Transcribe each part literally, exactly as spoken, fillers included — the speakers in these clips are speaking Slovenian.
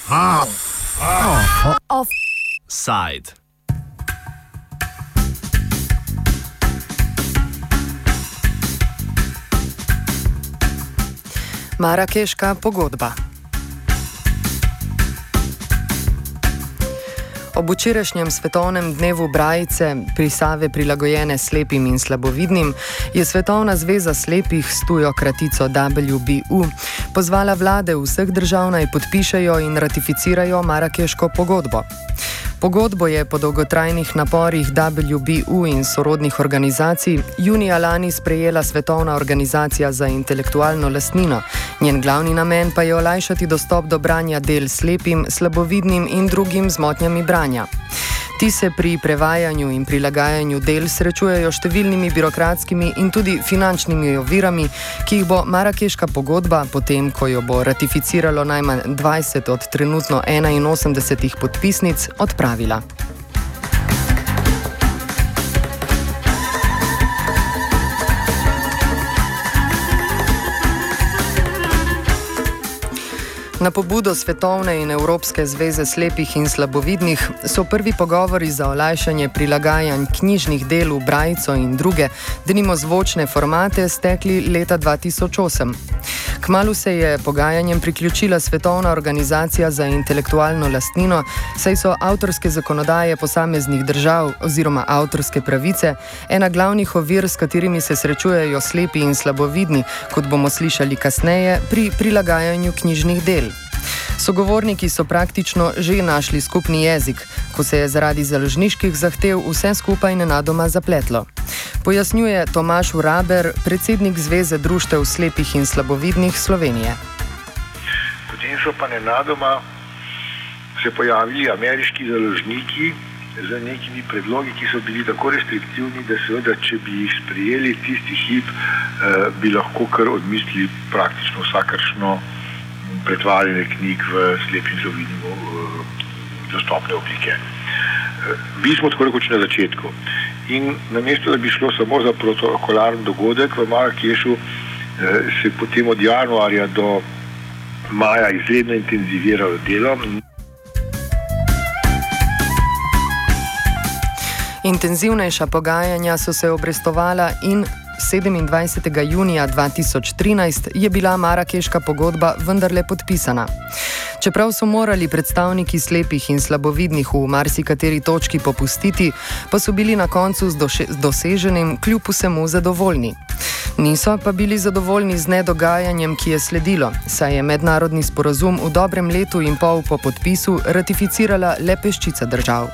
Offside. Marakeška pogodba. Ob včerajšnjem svetovnem dnevu brajice, prisave prilagojene slepim in slabovidnim, je Svetovna zveza slepih s tujo kratico W B U pozvala vlade vseh držav naj podpišejo in ratificirajo Marakeško pogodbo. Pogodbo je po dolgotrajnih naporih W B U in sorodnih organizacij junija lani sprejela Svetovna organizacija za intelektualno lastnino. Njen glavni namen pa je olajšati dostop do branja del slepim, slabovidnim in drugim z motnjami branja. Ti se pri prevajanju in prilagajanju del srečujejo številnimi birokratskimi in tudi finančnimi ovirami, ki jih bo Marakeška pogodba, potem ko jo bo ratificiralo najmanj dvajset od trenutno enainosemdesetih podpisnic, odpravila. Na pobudo Svetovne in Evropske zveze slepih in slabovidnih so prvi pogovori za olajšanje prilagajanj knjižnih del v brajico in druge, denimo zvočne formate, stekli leta dva tisoč osem. Kmalu se je pogajanjem priključila Svetovna organizacija za intelektualno lastnino, saj so avtorske zakonodaje posameznih držav oziroma avtorske pravice ena glavnih ovir, s katerimi se srečujejo slepi in slabovidni, kot bomo slišali kasneje, pri prilagajanju knjižnih del. Sogovorniki so praktično že našli skupni jezik, ko se je zaradi založniških zahtev vse skupaj nenadoma zapletlo. Pojasnjuje Tomaž Vraber, predsednik Zveze društev slepih in slabovidnih Slovenije. Potem so pa nenadoma se pojavili ameriški založniki z nekimi predlogi, ki so bili tako restriktivni, da seveda, če bi jih sprejeli tisti hip, eh, bi lahko kar odmislili praktično vsakršno pretvarjanje knjig v slepih in slabovidnim dostopne oblike. Bili smo tako rekoč na začetku in namesto, da bi šlo samo za protokolarni dogodek v Marakešu, se potem od januarja do maja izredno intenziviralo delo. Intenzivnejša pogajanja so se obrestovala in sedemindvajsetega junija dva tisoč trinajst je bila Marakeška pogodba vendarle podpisana. Čeprav so morali predstavniki slepih in slabovidnih v marsikateri točki popustiti, pa so bili na koncu z, z doseženim kljub vsemu zadovoljni. Niso pa bili zadovoljni z nedogajanjem, ki je sledilo, saj je mednarodni sporazum v dobrem letu in pol po podpisu ratificirala le peščica držav.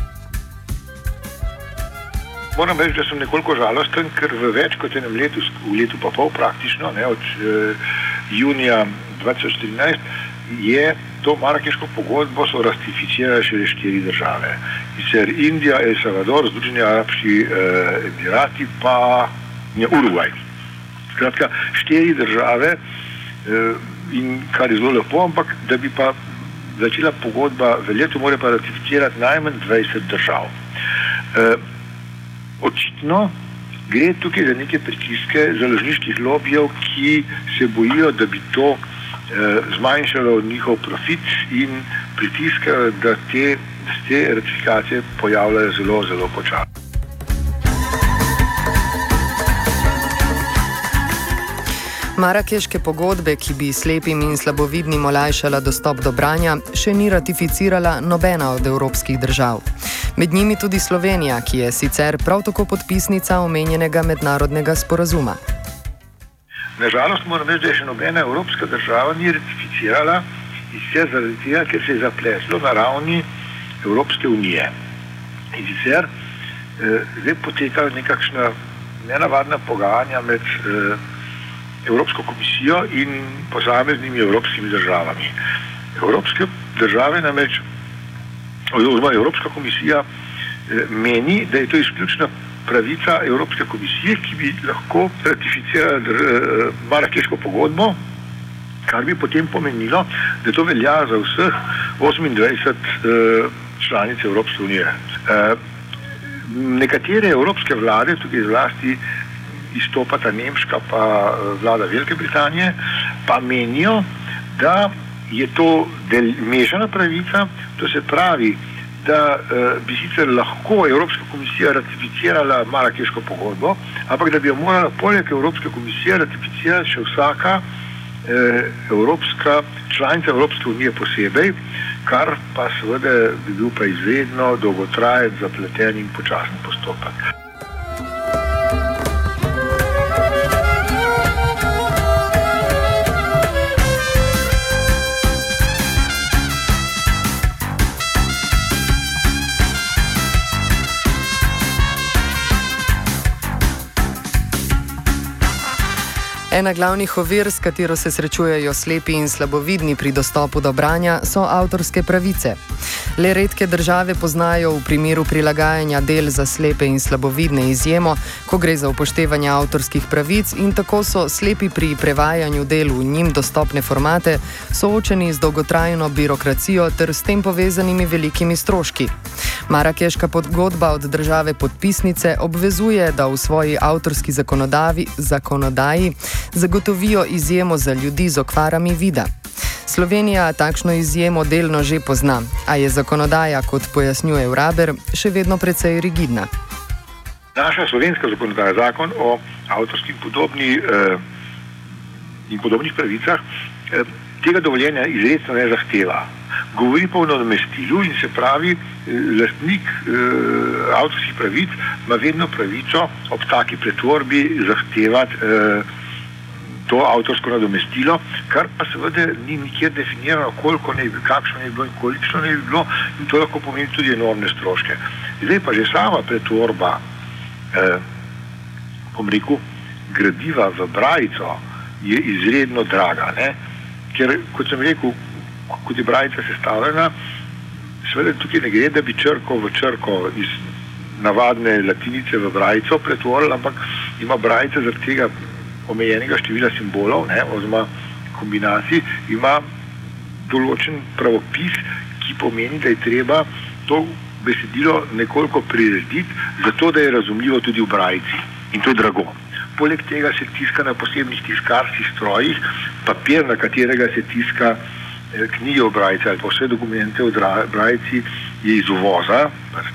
Moram reči, da sem nekoliko žalosten, ker v več kot enem letu, v letu pa pol praktično, ne, od eh, junija dva tisoč trinajst, je to Marakeško pogodbo so ratificirale šele štiri države. Sicer Indija, El Salvador, Združeni arabski eh, emirati pa je Urugvaj. Skratka, štiri države eh, in kar je zelo lepo, ampak da bi pa začela pogodba veljati, mora pa ratificirati najmanj dvajset držav. Eh, Očitno gre tukaj za neke pritiske založniških lobijev, ki se bojijo, da bi to eh, zmanjšalo njihov profit in pritiskajo, da te, te ratifikacije pojavljajo zelo, zelo počasno. Marakeške pogodbe, ki bi slepim in slabovidnim olajšala dostop do branja, še ni ratificirala nobena od evropskih držav. Med njimi tudi Slovenija, ki je sicer prav tako podpisnica omenjenega mednarodnega sporazuma. Nažalost moram reči, da je še nobena evropska država ni ratificirala in sicer zaradi tega, ker se je zapletlo na ravni Evropske unije. In sicer eh, zdaj potekajo nekakšna nenavadna pogajanja med eh, Evropsko komisijo in posameznimi evropskimi državami. Evropske države namreč oziroma Evropska komisija eh, meni, da je to izključna pravica Evropske komisije, ki bi lahko ratificirala eh, Marakeško pogodbo, kar bi potem pomenilo, da to velja za vseh osemindvajset eh, članic Evropske unije. Eh, nekatere evropske vlade, tukaj zlasti izstopata nemška pa vlada Velike Britanije, pa menijo, da je to del, mešana pravica, to se pravi, da uh, bi sicer lahko Evropska komisija ratificirala Marakeško pogodbo, ampak da bi jo morala poleg Evropske komisije ratificirati še vsaka uh, evropska članica Evropske unije posebej, kar pa seveda bi bil pa izredno dolgotrajen, zapleten in počasen postopek. Ena glavnih ovir, s katero se srečujejo slepi in slabovidni pri dostopu do branja, so avtorske pravice. Le redke države poznajo v primeru prilagajanja del za slepe in slabovidne izjemo, ko gre za upoštevanje avtorskih pravic, in tako so slepi pri prevajanju del v njim dostopne formate soočeni z dolgotrajno birokracijo ter s tem povezanimi velikimi stroški. Marakeška pogodba od države podpisnice obvezuje, da v svoji avtorski zakonodaji, zakonodaji zagotovijo izjemo za ljudi z okvarami vida. Slovenija takšno izjemo delno že pozna, a je zakonodaja, kot pojasnjuje Vraber, še vedno precej rigidna. Naša slovenska zakonodaja, zakon o avtorskih podobni, eh, in podobnih pravicah, eh, tega dovoljenja izredno ne zahteva. Govori pa o nadomestilu in se pravi, eh, lastnik eh, avtorskih pravic ima vedno pravico ob taki pretvorbi zahtevati eh, to avtorsko nadomestilo, kar pa seveda ni nikjer definirano, koliko ne bi, kakšno ne bi bilo in koliko ne bi bilo, in to lahko pomeni tudi enormne stroške. Zdaj pa že sama pretvorba, eh, bom rekel, gradiva v brajico je izredno draga, ne? Ker, kot sem rekel, kot je brajica sestavljena, seveda tukaj ne gre, da bi črko v črko iz navadne latinice v brajico pretvorila, ampak ima brajica zaradi tega omejenega števila simbolov, ne, oziroma kombinacij, ima določen pravopis, ki pomeni, da je treba to besedilo nekoliko prirediti, zato da je razumljivo tudi v brajici. In to je drago. Poleg tega se tiska na posebnih tiskarskih strojih, papir, na katerega se tiska eh, knjige v brajici ali pa vse dokumente v brajici, je iz uvoza.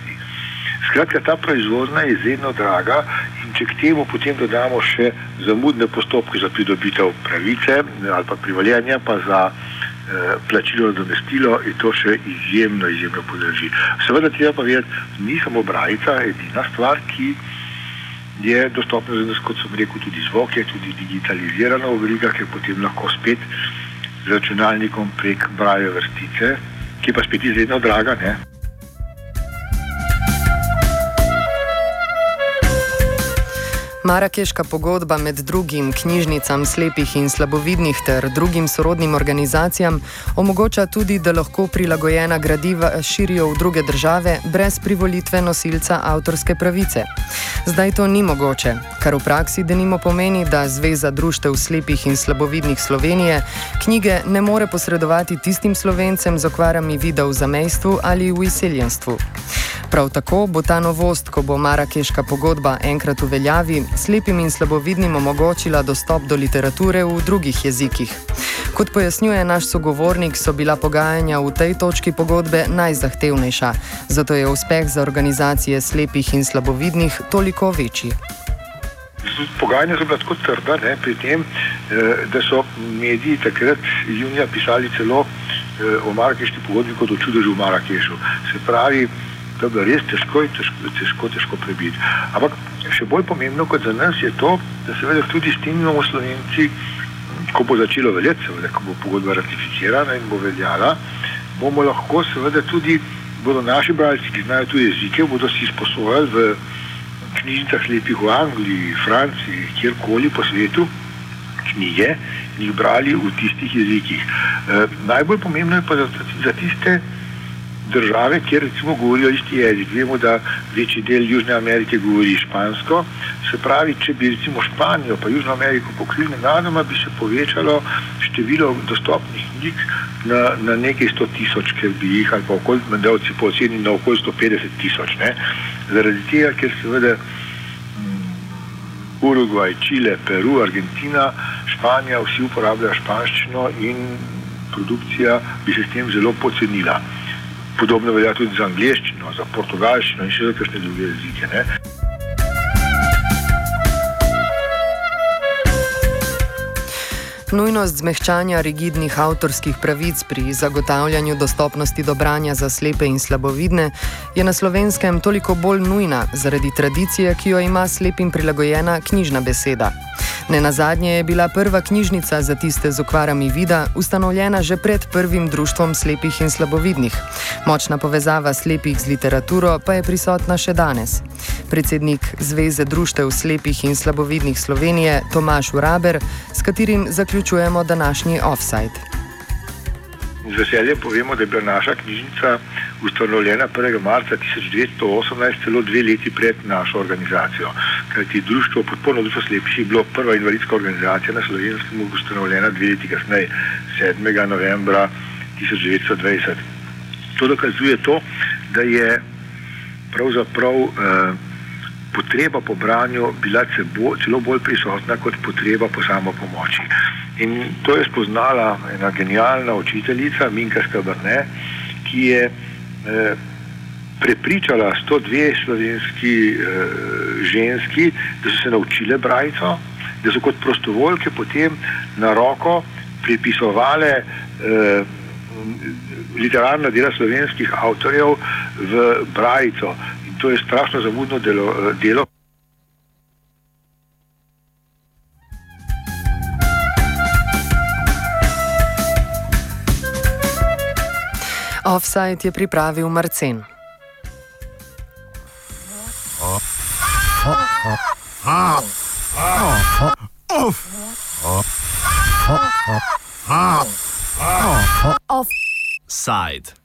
Skratka, ta proizvodnja je izredno draga in če k temu potem dodamo še zamudne postopke za pridobitev pravice ali pa privoljenja, pa za eh, plačilo nadomestilo, je to še izjemno, izjemno podrži. Seveda treba pa vedeti, ni samo brajica edina stvar, ki je dostopna za nas, kot sem rekel, tudi zvok je tudi digitalizirana oblika, ker potem lahko spet z računalnikom prek braille vrstice, ki je pa spet izredno draga, ne? Marakeška pogodba med drugim knjižnicam slepih in slabovidnih ter drugim sorodnim organizacijam omogoča tudi, da lahko prilagojena gradiva širijo v druge države brez privolitve nosilca avtorske pravice. Zdaj to ni mogoče, kar v praksi denimo pomeni, da Zveza društev slepih in slabovidnih Slovenije knjige ne more posredovati tistim Slovencem z okvarami vida v zamejstvu ali v izseljenstvu. Prav tako bo ta novost, ko bo Marakeška pogodba enkrat v veljavi, slepim in slabovidnim omogočila dostop do literature v drugih jezikih. Kot pojasnjuje naš sogovornik, so bila pogajanja v tej točki pogodbe najzahtevnejša, zato je uspeh za organizacije slepih in slabovidnih toliko večji. Pogajanja so bila tako trda, ne, pri tem, da so mediji takrat junija pisali celo o Marakeški pogodbi kot o čudežu v Marakešu. Se pravi, to je bilo res težko in težko, težko, težko prebiti. Ampak še bolj pomembno kot za nas je to, da seveda tudi s tem imamo Slovenci, ko bo začelo veljati, seveda, ko bo pogodba ratificirana in bo veljala, bomo lahko seveda tudi, bodo naši bralci, ki znajo tu jezike, bodo si sposojali v knjižnicah slepih v Angliji, Franciji, kjerkoli po svetu knjige in jih brali v tistih jezikih. E, najbolj pomembno je pa za, za tiste države, kjer recimo govorijo isti jezik. Vemo, da večji del Južne Amerike govori špansko. Se pravi, če bi recimo Španijo pa Južno Ameriko pokrili nenadoma, bi se povečalo število dostopnih knjig na, na nekaj sto tisoč, ker bi jih, ali pa okoli, mendavci po oceni na okoli sto petdeset tisoč, ne. Zaradi tega, ker seveda Urugvaj, Čile, Peru, Argentina, Španija, vsi uporabljajo španščino in produkcija bi se s tem zelo pocenila. Podobno velja tudi za angleščino, za portugalščino in še za kakšne druge jezike. Ne? Nujnost zmehčanja rigidnih avtorskih pravic pri zagotavljanju dostopnosti do branja za slepe in slabovidne je na Slovenskem toliko bolj nujna zaradi tradicije, ki jo ima slepim prilagojena knjižna beseda. Nenazadnje je bila prva knjižnica za tiste z okvarami vida ustanovljena že pred prvim društvom slepih in slabovidnih. Močna povezava slepih z literaturo pa je prisotna še danes. Predsednik Zveze društev slepih in slabovidnih Slovenije Tomaž Vraber, s katerim zaključujemo današnji Offside. Z veseljem povemo, da je bila naša knjižnica ustanovljena prvega marca tisoč devetsto osemnajst, celo dve leti pred našo organizacijo. Kajti društvo, podporno društvo slepih je bilo prva invalidska organizacija na Slovenskem ustanovljena dve leti kasneje, sedmega novembra tisoč devetsto dvajset. To dokazuje to, da je pravzaprav eh, potreba po branju bila celo bolj prisotna kot potreba po samopomoči. In to je spoznala ena genialna učiteljica, Minka Skabrne, ki je eh, prepričala sto dve slovenski eh, ženski, da so se naučile brajico, da so kot prostovoljke potem na roko pripisovale eh, literarna dela slovenskih avtorjev v brajico. In to je strašno zamudno delo. delo. Offside je pripravil Marcen. Offside.